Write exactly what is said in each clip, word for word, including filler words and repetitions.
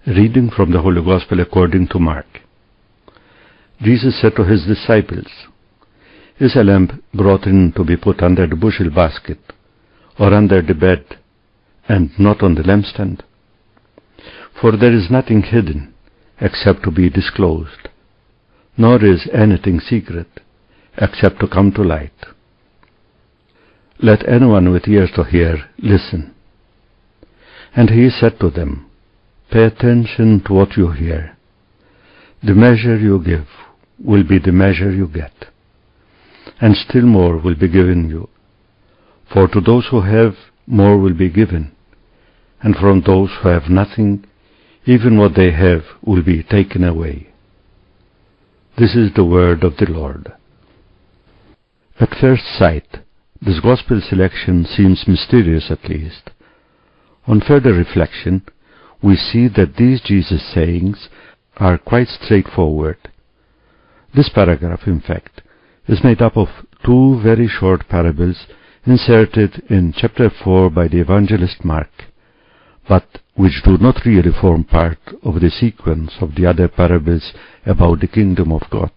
Reading from the Holy Gospel according to Mark. Jesus said to his disciples, "Is a lamp brought in to be put under the bushel basket, or under the bed, and not on the lampstand? For there is nothing hidden, except to be disclosed, nor is anything secret, except to come to light. Let anyone with ears to hear listen." And he said to them, "Pay attention to what you hear. The measure you give will be the measure you get, and still more will be given you. For to those who have, more will be given, and from those who have nothing, even what they have will be taken away." This is the word of the Lord. At first sight, this Gospel selection seems mysterious, at least. On further reflection, we see that these Jesus sayings are quite straightforward. This paragraph, in fact, is made up of two very short parables inserted in chapter four by the evangelist Mark, but which do not really form part of the sequence of the other parables about the kingdom of God.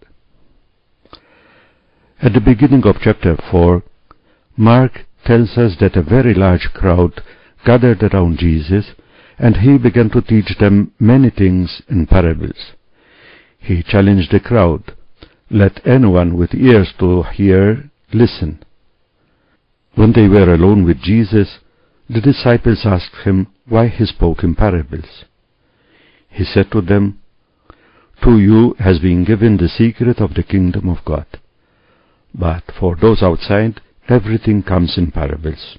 At the beginning of chapter four, Mark tells us that a very large crowd gathered around Jesus, and he began to teach them many things in parables. He challenged the crowd, "Let anyone with ears to hear listen." When they were alone with Jesus, the disciples asked him why he spoke in parables. He said to them, "To you has been given the secret of the kingdom of God, but for those outside, everything comes in parables."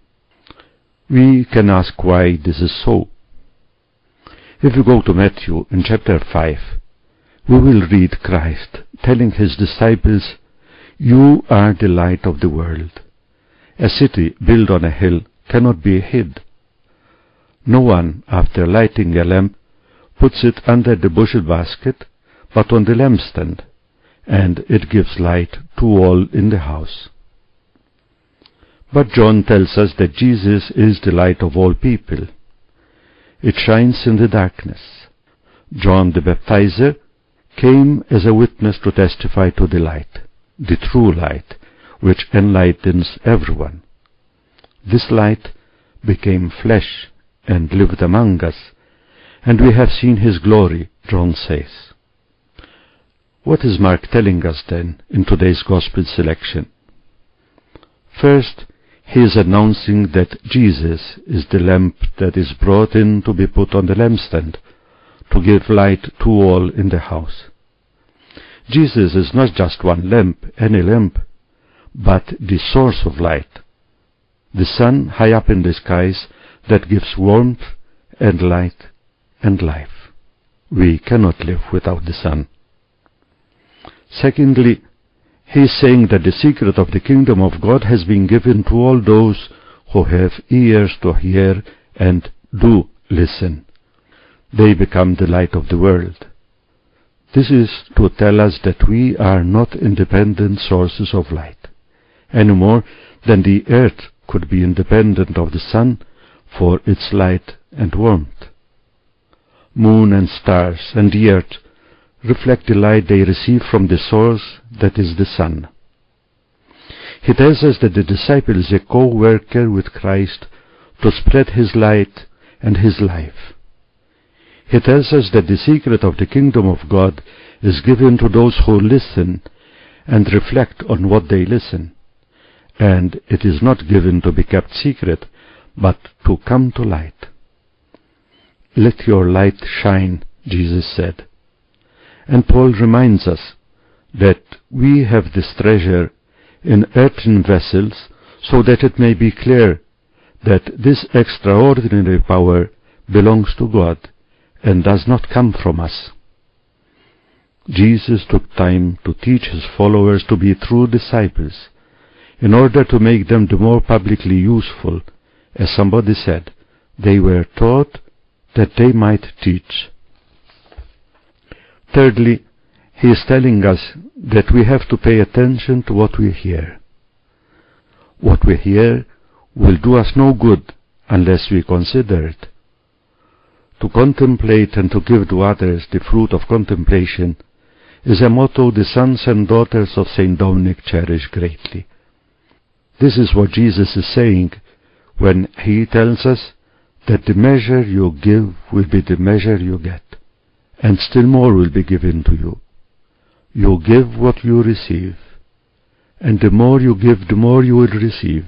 We can ask why this is so. If we go to Matthew in chapter five, we will read Christ telling his disciples, "You are the light of the world. A city built on a hill cannot be hid. No one, after lighting a lamp, puts it under the bushel basket, but on the lampstand, and it gives light to all in the house." But John tells us that Jesus is the light of all people. It shines in the darkness. John the Baptizer came as a witness to testify to the light, the true light, which enlightens everyone. This light became flesh and lived among us, and we have seen his glory, John says. What is Mark telling us then in today's Gospel selection? First, he is announcing that Jesus is the lamp that is brought in to be put on the lampstand, to give light to all in the house. Jesus is not just one lamp, any lamp, but the source of light, the sun high up in the skies that gives warmth and light and life. We cannot live without the sun. Secondly, he is saying that the secret of the kingdom of God has been given to all those who have ears to hear and do listen. They become the light of the world. This is to tell us that we are not independent sources of light, any more than the earth could be independent of the sun for its light and warmth. Moon and stars and the earth reflect the light they receive from the source that is the sun. He tells us that the disciple is a co-worker with Christ to spread his light and his life. He tells us that the secret of the kingdom of God is given to those who listen and reflect on what they listen, and it is not given to be kept secret, but to come to light. "Let your light shine," Jesus said. And Paul reminds us that we have this treasure in earthen vessels, so that it may be clear that this extraordinary power belongs to God and does not come from us. Jesus took time to teach his followers to be true disciples, in order to make them the more publicly useful. As somebody said, they were taught that they might teach. Thirdly, he is telling us that we have to pay attention to what we hear. What we hear will do us no good unless we consider it. To contemplate and to give to others the fruit of contemplation is a motto the sons and daughters of Saint Dominic cherish greatly. This is what Jesus is saying when he tells us that the measure you give will be the measure you get, and still more will be given to you. You give what you receive, and the more you give, the more you will receive.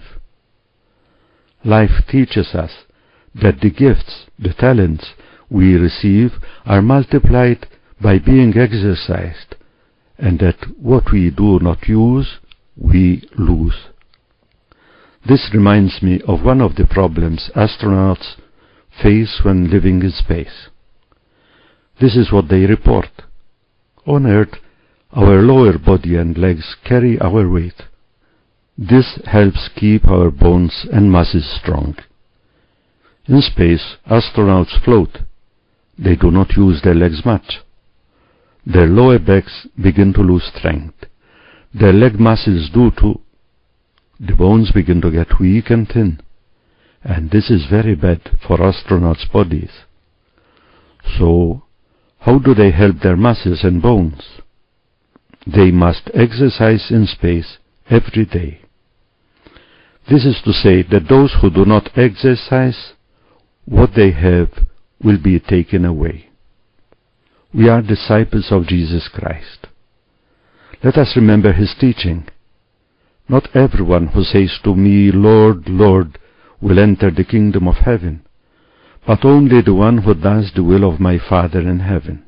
Life teaches us that the gifts, the talents we receive are multiplied by being exercised, and that what we do not use, we lose. This reminds me of one of the problems astronauts face when living in space. This is what they report. On Earth, our lower body and legs carry our weight. This helps keep our bones and muscles strong. In space, astronauts float. They do not use their legs much. Their lower backs begin to lose strength. Their leg muscles do too. The bones begin to get weak and thin. And this is very bad for astronauts' bodies. So, how do they help their muscles and bones? They must exercise in space every day. This is to say that those who do not exercise, what they have will be taken away. We are disciples of Jesus Christ. Let us remember his teaching. Not everyone who says to me, Lord, Lord, will enter the kingdom of heaven, but only the one who does the will of my Father in heaven.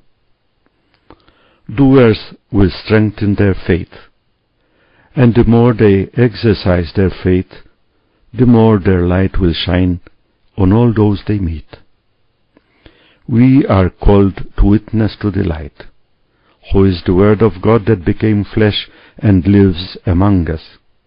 Doers will strengthen their faith, and the more they exercise their faith, the more their light will shine on all those they meet. We are called to witness to the light, who is the Word of God that became flesh and lives among us.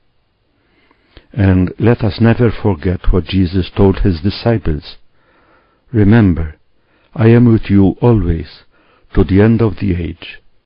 And let us never forget what Jesus told his disciples. Remember, I am with you always, to the end of the age.